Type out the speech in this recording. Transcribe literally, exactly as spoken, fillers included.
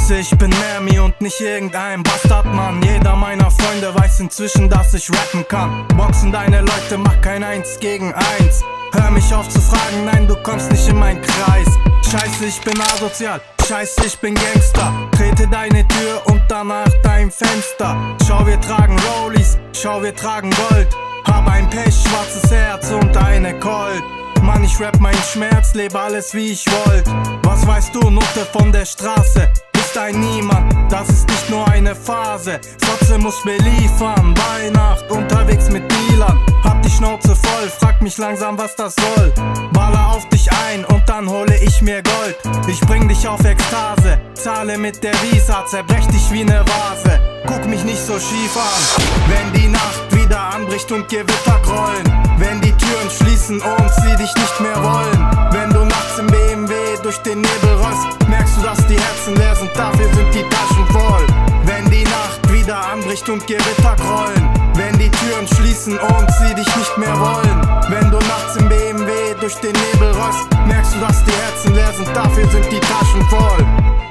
Scheiße, ich bin Mermi und nicht irgendein Bastardmann. Jeder meiner Freunde weiß inzwischen, dass ich rappen kann. Boxen deine Leute, mach kein Eins gegen Eins. Hör mich auf zu fragen, nein, du kommst nicht in meinen Kreis. Scheiße, ich bin asozial, scheiße, ich bin Gangster. Trete deine Tür und danach dein Fenster. Schau, wir tragen Rollies, schau, wir tragen Gold. Hab ein Pech, schwarzes Herz und eine Colt. Mann, ich rap meinen Schmerz, lebe alles wie ich wollt. Was weißt du, Nutte von der Straße? Bist ein Niemand, das ist nicht nur eine Phase. Fotze muss mir liefern, bei Nacht unterwegs mit Dealern. Hab die Schnauze voll, frag mich langsam, was das soll. Baller auf dich ein und dann hole ich mir Gold. Ich bring dich auf Ekstase, zahle mit der Visa, zerbrech dich wie ne Vase. Guck mich nicht so schief an, wenn die Nacht wieder anbricht und Gewitter grollen. Wenn die Türen schließen und sie dich nicht mehr wollen. Wenn du nachts im B M W durch den Nebel rollst, merkst du, dass die Herzen leer sind, dafür sind die Taschen voll. Wenn die Nacht wieder anbricht und Gewitter grollen. Wenn die Türen schließen und sie dich nicht mehr wollen. Wenn du nachts im B M W durch den Nebel rollst, merkst du, dass die Herzen leer sind, dafür sind die Taschen voll.